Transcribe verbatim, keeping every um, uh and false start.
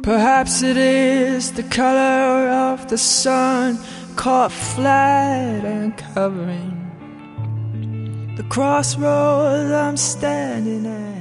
Perhaps it is the color of the sun caught flat and covering the crossroads I'm standing at.